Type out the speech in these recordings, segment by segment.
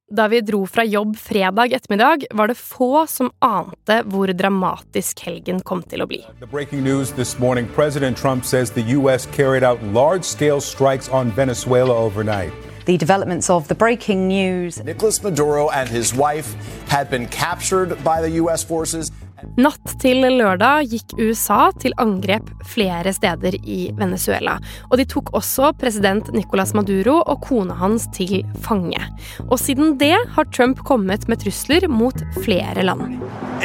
Da vi dro fra jobb fredag ettermiddag, var det få som ante hvor dramatisk helgen kom til å bli. The breaking news this morning, President Trump says the U.S. carried out large-scale strikes on Venezuela overnight. The developments of the breaking news. Nicolas Maduro and his wife had been captured by the U.S. forces. Natt til lørdag gikk USA til angrep flere steder i Venezuela, og de tok også president Nicolas Maduro og kona hans til fange. Og siden det har Trump kommet med trusler mot flere land.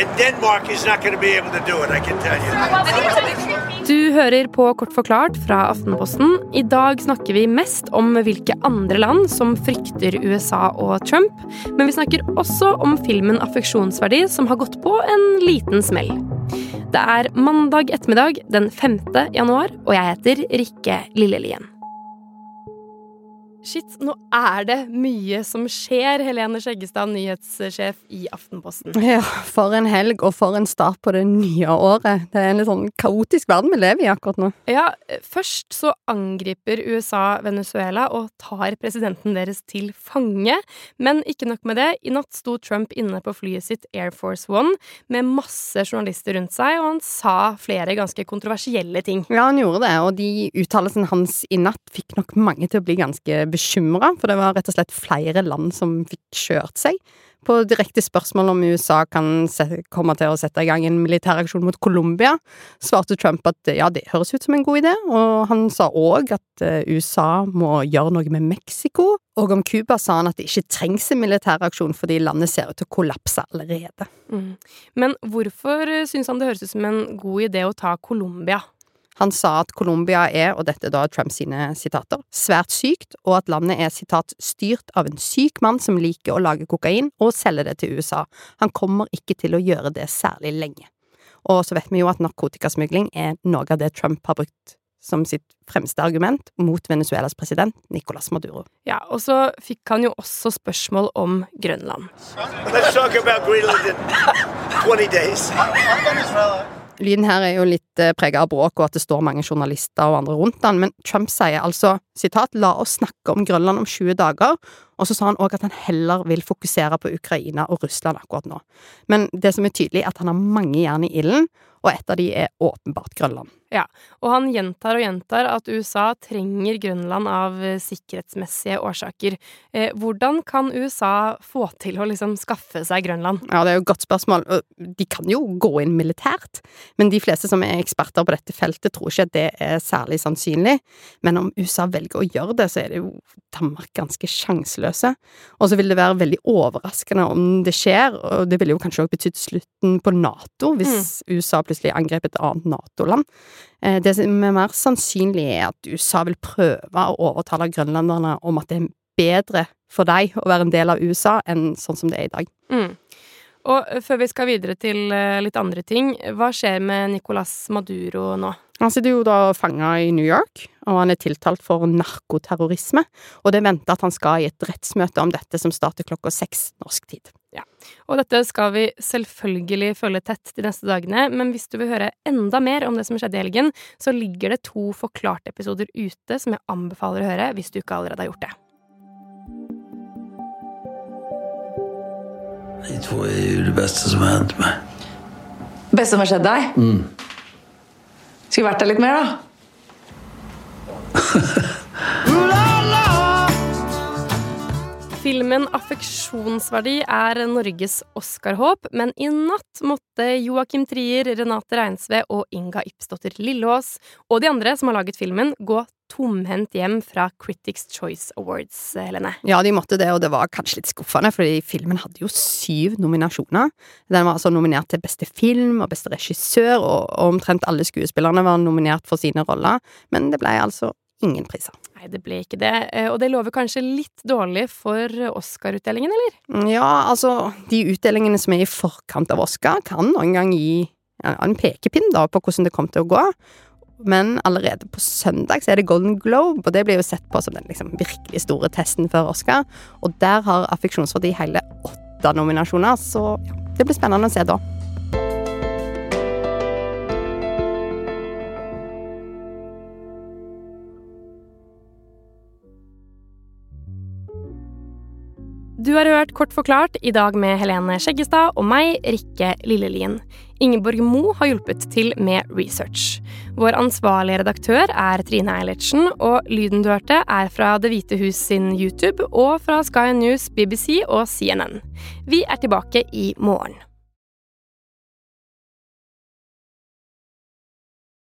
Du hører på Kort forklart fra Aftenposten. I dag snakker vi mest om hvilke andre land som frykter USA og Trump, men vi snakker også om filmen Affeksjonsverdi som har gått på en liten smell. Det er mandag ettermiddag den 5. januar, og jeg heter Rikke Lillelien. Shit, nå er det mye som skjer, Helene Skjeggestad, nyhetssjef i Aftenposten. Ja, for en helg og for en start på det nye året. Det er en litt sånn kaotisk verden vi lever i akkurat nå. Ja, først så angriper USA Venezuela og tar presidenten deres til fange. Men ikke nok med det, i natt sto Trump inne på flyet sitt Air Force One med masse journalister rundt seg, og han sa flere ganske kontroversielle ting. Ja, han gjorde det, og de uttalelsene hans i natt fikk nok mange til å bli ganske bekymret, for det var rett og slett flere land som fikk kjørt seg. På direkte spørsmål om USA kan komme til å sette i gang en militæraksjon mot Colombia, svarte Trump at ja, det høres ut som en god idé, og han sa også at USA må gjøre noe med Mexico, og om Cuba sa han at det ikke trengs en militæraksjon fordi landet ser ut til å kollapse allerede. Men hvorfor synes han det høres ut som en god idé å ta Colombia? Han sa at Colombia er, og dette er da Trump sine sitater, svært sykt, og at landet er, sitat, styrt av en syk mann som liker å lage kokain og selge det til USA. Han kommer ikke til å gjøre det særlig lenge. Og så vet vi jo at narkotikasmugling er noe av det Trump har brukt som sitt fremste argument mot Venezuelas president, Nicolas Maduro. Ja, og så fikk han jo også spørsmål om Grønland. Let's talk about Greenland in 20 days. Lyden her er jo litt preget av bråk og at det står mange journalister og andre rundt den, men Trump sier altså, sitat, la oss snakke om Grønland om 20 dager, og så sa han også at han heller vil fokusere på Ukraina og Russland akkurat nå. Men det som er tydelig er at han har mange jern i ilden, og et av de er åpenbart Grønland. Ja, og han gjentar og gjentar at USA trenger Grønland av sikkerhetsmessige årsaker. Hvordan kan USA få til å liksom skaffe seg Grønland? Ja, det er jo et godt spørsmål. De kan jo gå inn militært, men de fleste som er eksperter på dette feltet tror ikke at det er særlig sannsynlig. Men om USA velger å gjøre det, så er det jo Danmark ganske sjanseløse. Og så vil det være veldig overraskende om det skjer, og det ville jo kanskje også betydd slutten på NATO, hvis USA plutselig angrep et annet NATO-land. Det som er mer sannsynlig er at USA vil prøve å overtale grønlanderne om at det er bedre for deg å være en del av USA enn sånn som det er i dag. Og før vi skal videre til litt andre ting, hva skjer med Nicolas Maduro nå? Han sitter jo da fanget i New York, og han er tiltalt for narkoterrorisme, og det venter at han skal i et rettsmøte om dette som starter 6:00 norsk tid. Ja, og dette skal vi selvfølgelig følge tett de neste dagene, men hvis du vil høre enda mer om det som skjedde i helgen, så ligger det 2 forklarte episoder ute som jeg anbefaler å høre hvis du ikke allerede har gjort det. De 2 er jo det beste som har hendt meg. Beste som har skjedd deg? Skulle vært der litt mer, da. Filmen Affeksjonsverdi er Norges Oscar-håp, men i natt måtte Joachim Trier, Renate Reinsve og Inga Ipsdotter Lillås og de andre som har laget filmen gå tomhendt hjem fra Critics' Choice Awards, Helene. Ja, de måtte det, og det var kanskje litt skuffende, fordi filmen hadde jo 7 nominasjoner. Den var altså nominert til beste film og beste regissør, og omtrent alle skuespillerne var nominert for sine roller, men det ble altså ingen priser. Nei, det ble ikke det, og det lover kanskje litt dårlig for Oscar-utdelingen, eller? Ja, altså, de utdelingene som er i forkant av Oscar kan noen gang gi en pekepinn da på hvordan det kommer til å gå. Men allerede på søndag så er det Golden Globe, og det blir jo sett på som den liksom virkelig store testen før Oscar. Og der har Affeksjonsverdi hele 8 nominasjoner, så ja, det blir spennende å se da. Du Du har hørt Kort forklart I dag med Helene Skjeggestad og meg, Rikke Lillelien. Ingeborg Mo har hjulpet til med research. Vår ansvarlige redaktør Trine Eilertsen, og lyden du hørte fra Det Hvite Hus sin YouTube og fra Sky News, BBC og CNN. Vi tilbake I morgen.